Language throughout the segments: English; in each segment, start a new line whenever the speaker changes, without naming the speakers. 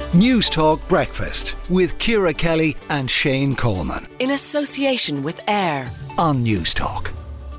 News Talk Breakfast with Ciara Kelly and Shane Coleman.
In association with AIR
on News Talk.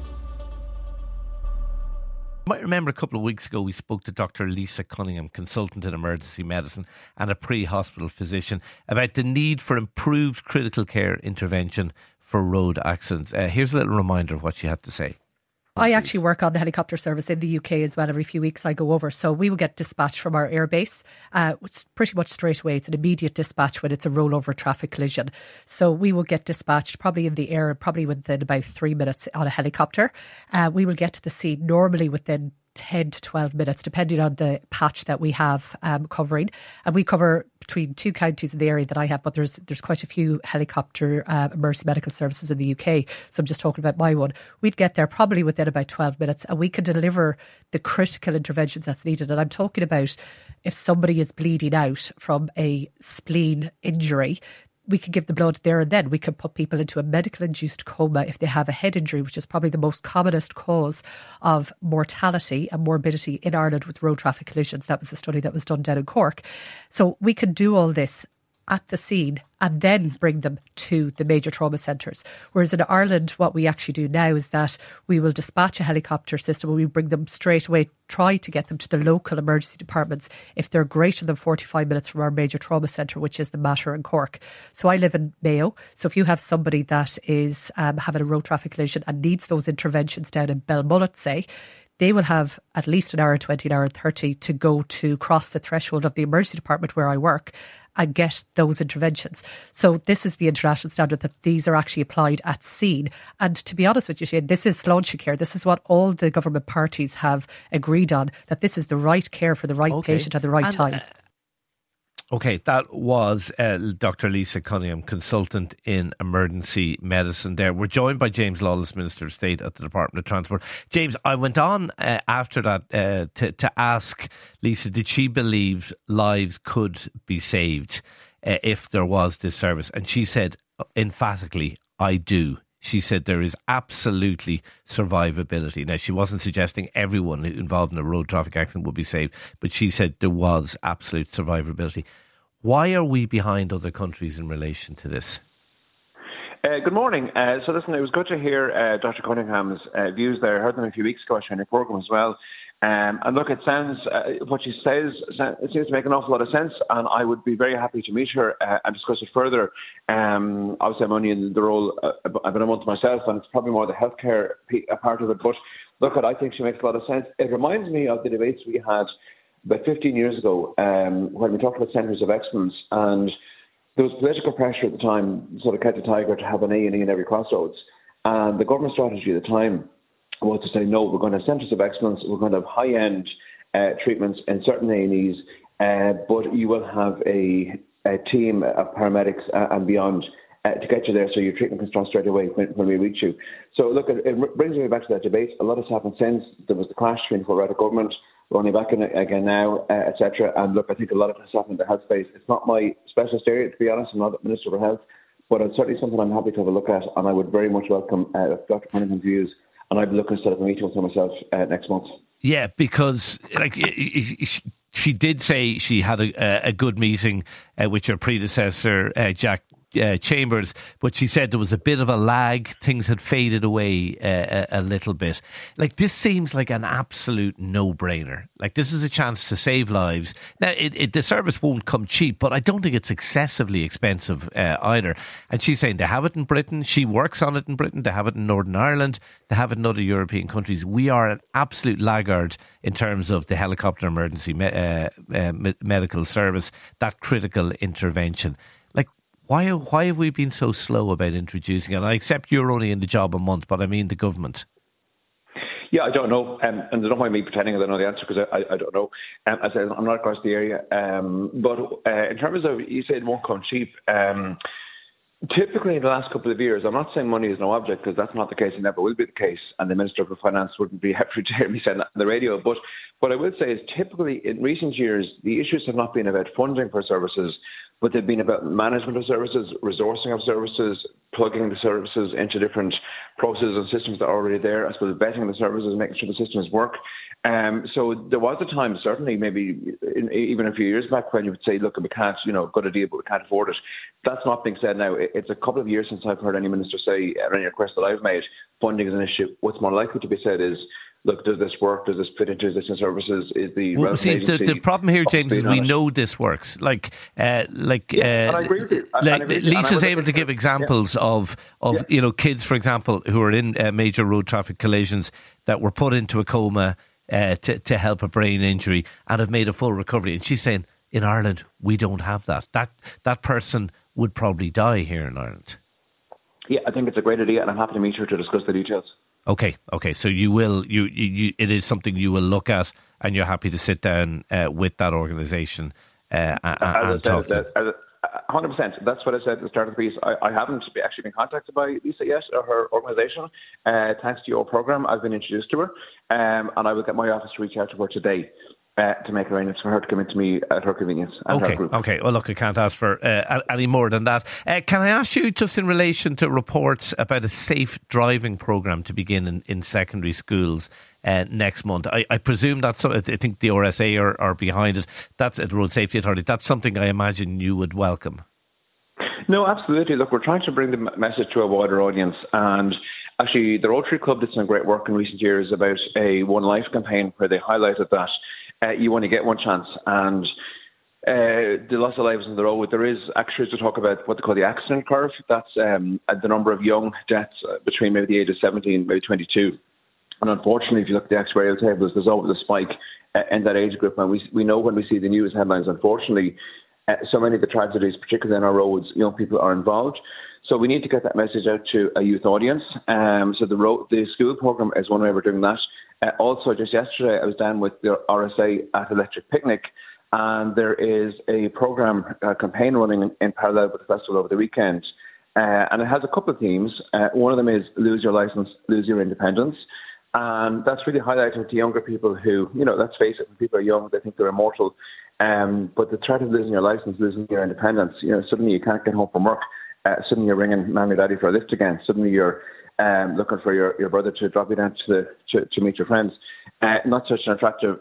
You might remember a couple of weeks ago we spoke to Dr. Lisa Cunningham, consultant in emergency medicine and a pre-hospital physician, about the need for improved critical care intervention for road accidents. Here's a little reminder of what she had to say.
I actually work on the helicopter service in the UK as well. Every few weeks I go over. So we will get dispatched from our airbase, which pretty much straight away. It's an immediate dispatch when it's a rollover traffic collision. So we will get dispatched probably in the air, probably within about 3 minutes on a helicopter. We will get to the scene normally within 10 to 12 minutes, depending on the patch that we have covering. And we cover between 2 counties in the area that I have, but there's quite a few helicopter emergency medical services in the UK. So I'm just talking about my one. We'd get there probably within about 12 minutes and we could deliver the critical interventions that's needed. And I'm talking about if somebody is bleeding out from a spleen injury, we can give the blood there and then. We can put people into a medical-induced coma if they have a head injury, which is probably the most commonest cause of mortality and morbidity in Ireland with road traffic collisions. That was a study that was done down in Cork. So we can do all this at the scene and then bring them to the major trauma centres. Whereas in Ireland, what we actually do now is that we will dispatch a helicopter system and we bring them straight away, try to get them to the local emergency departments if they're greater than 45 minutes from our major trauma centre, which is the Mater in Cork. So I live in Mayo. So if you have somebody that is having a road traffic collision and needs those interventions down in Belmullet, say, they will have at least an hour 20, an hour 30 to go to cross the threshold of the emergency department where I work and get those interventions. So this is the international standard that these are actually applied at scene. And to be honest with you, Shane, this is Sláinte care. This is what all the government parties have agreed on, that this is the right care for the right patient at the right time.
Okay, that was Dr. Lisa Cunningham, consultant in emergency medicine there. We're joined by James Lawless, Minister of State at the Department of Transport. James, I went on after that to ask Lisa, did she believe lives could be saved if there was this service? And she said emphatically, I do. She said there is absolutely survivability. Now, she wasn't suggesting everyone involved in a road traffic accident would be saved, but she said there was absolute survivability. Why are we behind other countries in relation to this?
Good morning. So listen, it was good to hear Dr. Cunningham's views there. I heard them a few weeks ago actually on your programme as well. And look, it sounds, what she says, it seems to make an awful lot of sense, and I would be very happy to meet her and discuss it further. Obviously, I'm only in the role about a month myself, and it's probably more the healthcare part of it. But look, I think she makes a lot of sense. It reminds me of the debates we had about 15 years ago when we talked about centres of excellence, and there was political pressure at the time, sort of kept the tiger to have an A&E in every crossroads. And the government strategy at the time was to say, no, we're going to have centres of excellence, we're going to have high-end treatments in certain A&Es, but you will have a team of paramedics and beyond to get you there so your treatment can start straight away when we reach you. So look, it brings me back to that debate. A lot has happened since. There was the clash between the right of government. We're only back in it again now, etc. And look, I think a lot of it has happened in the health space. It's not my specialist area, to be honest. I'm not the Minister for Health, but it's certainly something I'm happy to have a look at, and I would very much welcome Dr. Cunningham's views. And I'd be looking to set up a meeting with her myself next month. Yeah,
because she did say she had a good meeting with your predecessor, Jack Chambers, but she said there was a bit of a lag. Things had faded away a little bit. Like, this seems like an absolute no-brainer. Like, this is a chance to save lives. Now, the service won't come cheap, but I don't think it's excessively expensive either. And she's saying they have it in Britain. She works on it in Britain. They have it in Northern Ireland. They have it in other European countries. We are an absolute laggard in terms of the helicopter emergency medical service, that critical intervention. Why have we been so slow about introducing it? And I accept you're only in the job a month, but I mean the government.
Yeah, I don't know. And there's no point me pretending I know the answer, because I don't know. As I said, I'm not across the area. But in terms of, you said it won't come cheap. Typically, in the last couple of years, I'm not saying money is no object, because that's not the case and never will be the case. And the Minister for Finance wouldn't be happy to hear me say that on the radio. But What I would say is typically in recent years, the issues have not been about funding for services, but they've been about management of services, resourcing of services, plugging the services into different processes and systems that are already there, I suppose vetting the services, making sure the systems work. So there was a time, certainly maybe even a few years back, when you would say, look, we can't, got a deal, but we can't afford it. That's not being said now. It's a couple of years since I've heard any minister say, or any request that I've made, funding is an issue. What's more likely to be said is, look, does this work? Does this fit into existing services? Is the
the problem here, James, is we know this works. And I agree with you. Lisa's able to give examples of kids, for example, who are in major road traffic collisions that were put into a coma to help a brain injury and have made a full recovery. And she's saying, in Ireland, we don't have that. That person would probably die here in Ireland. Yeah,
I think it's a great idea, and I'm happy to meet her to discuss the details.
Okay. So you will. It is something you will look at, and you're happy to sit down with that organisation and talk to them.
100%. That's what I said at the start of the piece. I haven't actually been contacted by Lisa yet, or her organisation. Thanks to your programme, I've been introduced to her, and I will get my office to reach out to her today to make arrangements for her to come into me at her convenience.
Okay. Well, look, I can't ask for any more than that. Can I ask you, just in relation to reports about a safe driving programme to begin in secondary schools next month? I presume that's, I think the RSA are behind it. That's at Road Safety Authority. That's something I imagine you would welcome.
No, absolutely. Look, we're trying to bring the message to a wider audience, and actually the Rotary Club did some great work in recent years about a One Life campaign where they highlighted that you only get one chance, and the loss of lives on the road. There is actually to talk about what they call the accident curve. That's the number of young deaths between maybe the age of 17, maybe 22. And unfortunately, if you look at the actuarial tables, there's always a spike in that age group. And we know when we see the news headlines, unfortunately, so many of the tragedies, particularly on our roads, young people are involved. So we need to get that message out to a youth audience. So the school programme is one way we're doing that. Also, just yesterday, I was down with the RSA at Electric Picnic, and there is a programme, campaign running in parallel with the festival over the weekend. And it has a couple of themes. One of them is lose your licence, lose your independence. And that's really highlighted to younger people who, let's face it, when people are young, they think they're immortal. But the threat of losing your licence, losing your independence, suddenly you can't get home from work. Suddenly you're ringing Mummy Daddy for a lift again. Suddenly you're looking for your brother to drop you down to meet your friends. Not such an attractive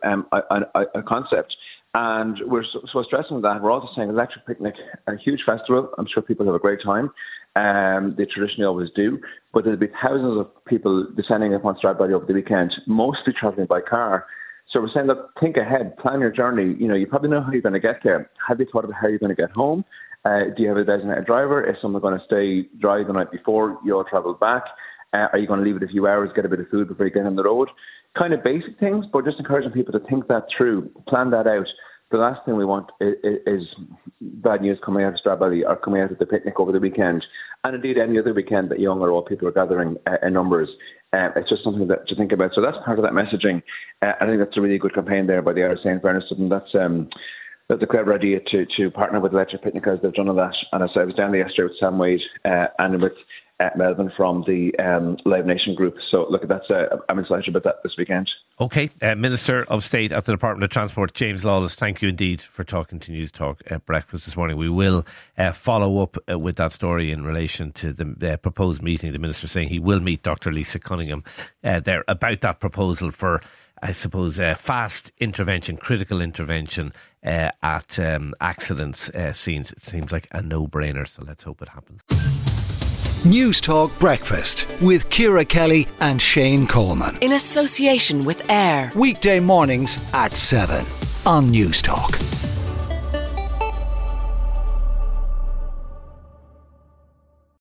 a concept. And we're so stressing that. We're also saying Electric Picnic, a huge festival. I'm sure people have a great time. They traditionally always do. But there'll be thousands of people descending upon Stradbally over the weekend, mostly travelling by car. So we're saying, look, think ahead, plan your journey. You probably know how you're going to get there. Have you thought about how you're going to get home? Do you have a designated driver? Is someone going to stay dry the night before you all travel back? Are you going to leave it a few hours, get a bit of food before you get on the road? Kind of basic things, but just encouraging people to think that through, plan that out. The last thing we want is bad news coming out of Stradbally or coming out of the picnic over the weekend, and indeed any other weekend that young or old people are gathering in numbers. It's just something to think about. So that's part of that messaging. I think that's a really good campaign there by the RSA in fairness, and that's a clever idea to partner with Electric Picnic, as they've done all that. And as I was down there yesterday with Sam Wade and with Melvin from the Live Nation group. So look, I'm excited about that this weekend.
Okay, Minister of State at the Department of Transport, James Lawless, thank you indeed for talking to News Talk Breakfast this morning. We will follow up with that story in relation to the proposed meeting. The Minister saying he will meet Dr. Lisa Cunningham there about that proposal for, I suppose, fast intervention, critical intervention at accidents scenes. It seems like a no-brainer, so let's hope it happens.
News Talk Breakfast with Ciara Kelly and Shane Coleman.
In association with AIR.
Weekday mornings at 7 on News Talk.